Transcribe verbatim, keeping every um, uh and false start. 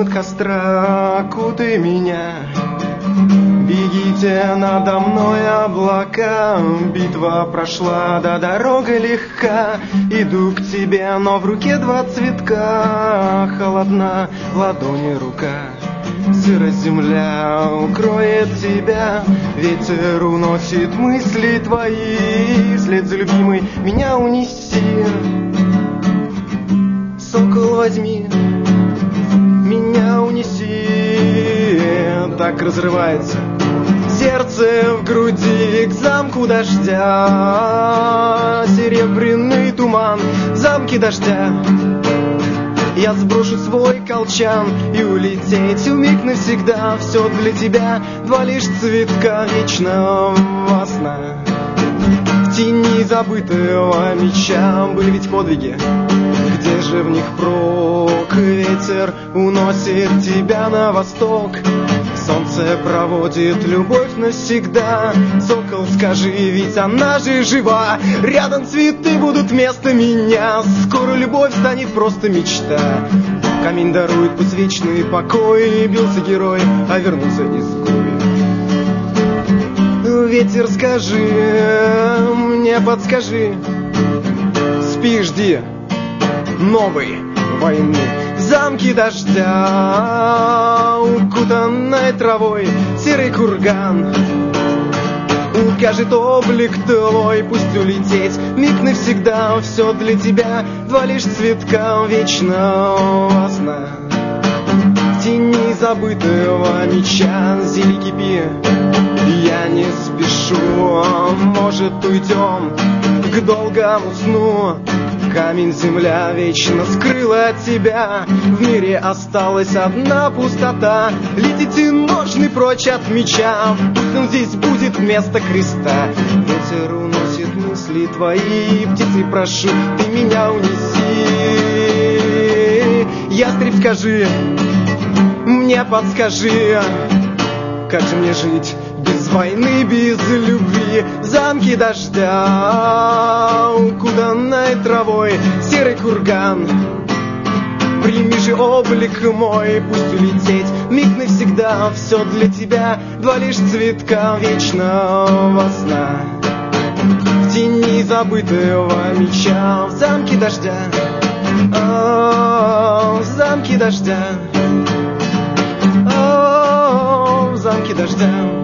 от костра кутай меня. Бегите надо мной облака, битва прошла, да дорога легка. Иду к тебе, но в руке два цветка, холодна ладони рука. Сырая земля укроет тебя, ветер уносит мысли твои. Вслед за любимой меня унеси. Сокол, возьми, меня унеси. Так разрывается сердце в груди к замку дождя. Серебряный туман в замке дождя. Я сброшу свой колчан и улететь вмиг навсегда. Все для тебя, два лишь цветка вечного сна. В тени забытого меча были ведь подвиги, где же в них прок? Ветер уносит тебя на восток, солнце проводит любовь навсегда. Сокол, скажи, ведь она же жива. Рядом цветы будут вместо меня. Скоро любовь станет просто мечта. Камень дарует пусть вечный покой. Бился герой, а вернулся изгой. Ветер, скажи, мне подскажи, спи, жди новой войны. В замке дождя, укутанной травой, серый курган укажет облик твой. Пусть улететь миг навсегда. Все для тебя, два лишь цветка вечного сна. В тени забытого меча зелий кипи. Я не спешу, может, уйдем к долгому сну. Камень, земля вечно скрыла тебя. В мире осталась одна пустота. Летите ножны прочь от меча. Пусть он здесь будет вместо креста. Ветер уносит мысли твои. Птицы, прошу, ты меня унеси. Ястреб, скажи, мне подскажи, как же мне жить без войны, без любви? В замке дождя, укутанной травой, серый курган. Прими же облик мой, пусть улететь миг навсегда. Все для тебя, два лишь цветка вечного сна. В тени забытого меча, в замке дождя, о, в замке дождя, о, в замке дождя.